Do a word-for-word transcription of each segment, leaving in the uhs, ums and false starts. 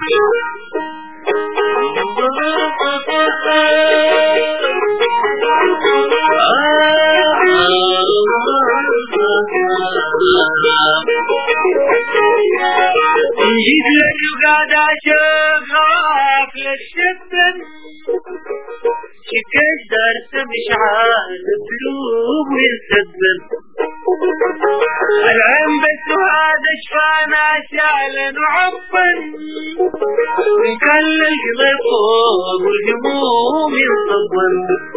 جيت لك وقاعد اشغف للشبن شكاش دارت مش عارف قلوب ويسبن العين بس وهذا شفانا شعلن وعفن ويكلل قضي فوق والهموم ينصبن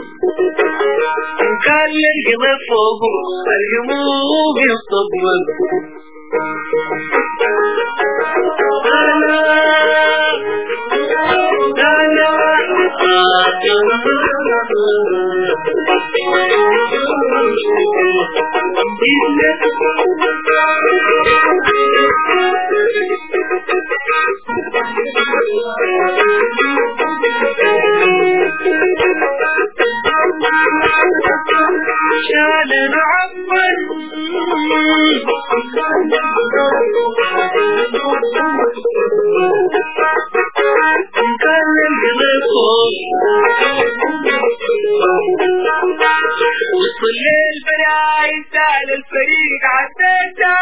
ويكلل قضي فوق والهموم ينصبن شالن عفن نكلم بضيفهم وصل الليل برايس على الفريق عديته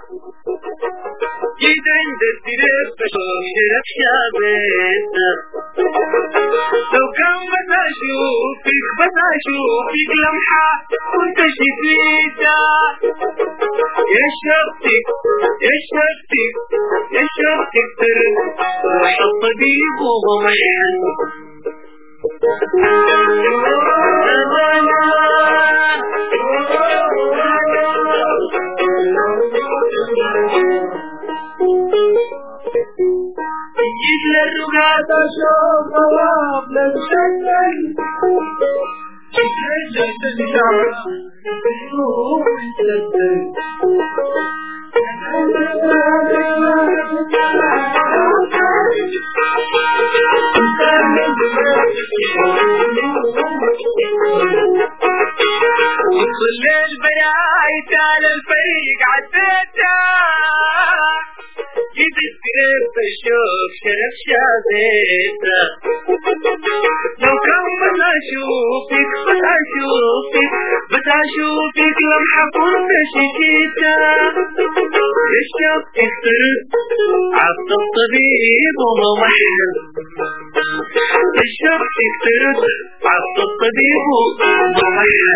جيت عند الدرب بشوف شابيته لو كان بس اشوفك بس اشوفك لمحة وانت شفيته يا شفتك يا شفتك يا شفتك ترد روح الطبيب وهو مشحن جيت للرقاد اشوف ضواب للشكل جيت للشعر بشوف الشكل وصل البرايت على الفريق عديته جيت السرب بشوف شرف شابيته لو كان بس اشوفك بس اشوفك بس اشوفك لمحة كنت شكيته يا شفتك ترد عبد الطبيب وما محل يا شفتك ترد عبد الطبيب وما محل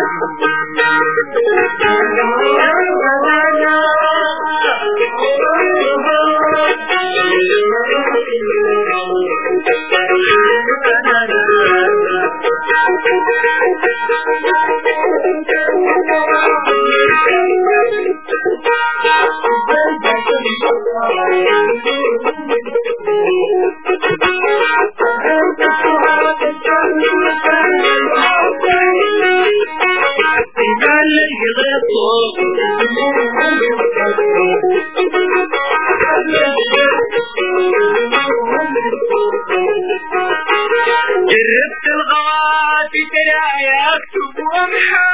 جربت الغواتي تلاقي اكتب وامحى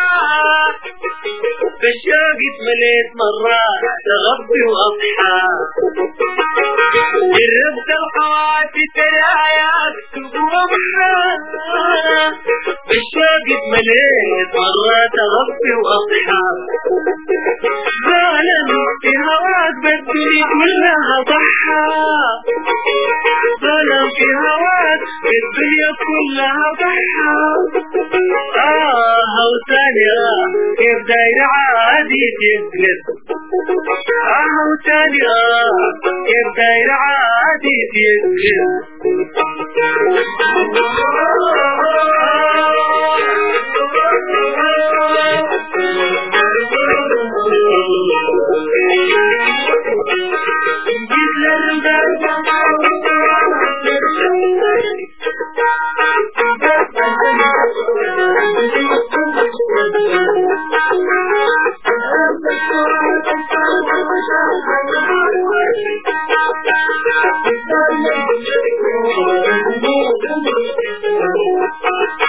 بالشوق اتمليت مرات تغطي واضحى جربت الغواتي تلاقي اكتب وامحى بالشوق اتمليت مرات تغطي واضحى ظالم في هواك بالدنيا كلها ضحى ظالم في هواك الدنيا كلها ضحى آه وثانية كيف داير عادي تجلس آه وثانية كيف داير عادي تجلس Thank you.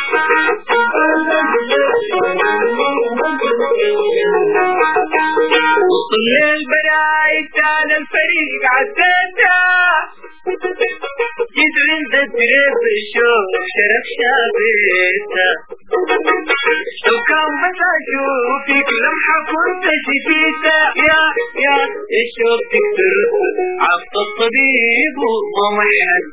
جيت عند الدريب الشوق شرف شابيته لو كان بس اشوفك لمحة كنت شفيته يا يا الشوق تكسر عبط الطبيب وضميعك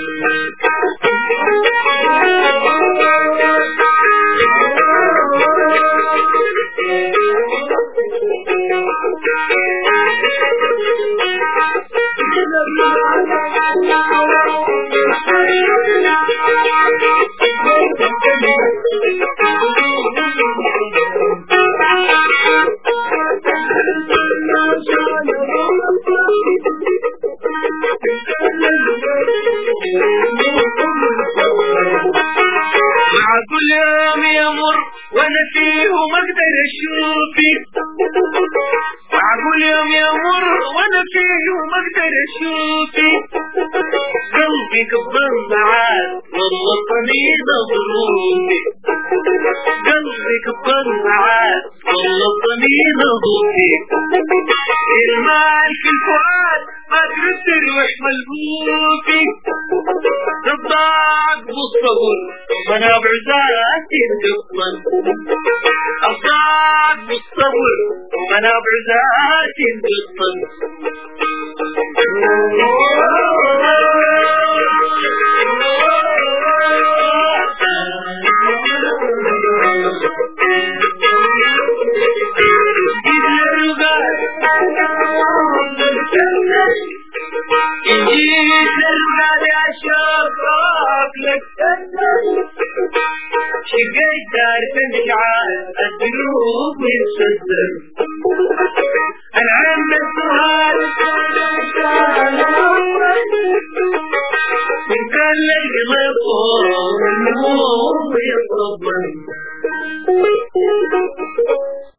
مع كل يوم يمر وانا فيه وما اقدر اشوفك مع كل يوم يمر وانا فيه وما اقدر اشوفك قلبي قبل معاك والله طنين ظروفي قلبي قبل معاك والله طنين ظروفي المال في الفؤاد ما تقدر وش ملهوفي الضاق بالصبر منابع ذاتي القطن الضاق بالصبر منابع ذاتي القطن جيت البلاد اشوفك لك شقيت دار تنشعل الدروب يتصدر العم السهال من كان القلب والنور يصبر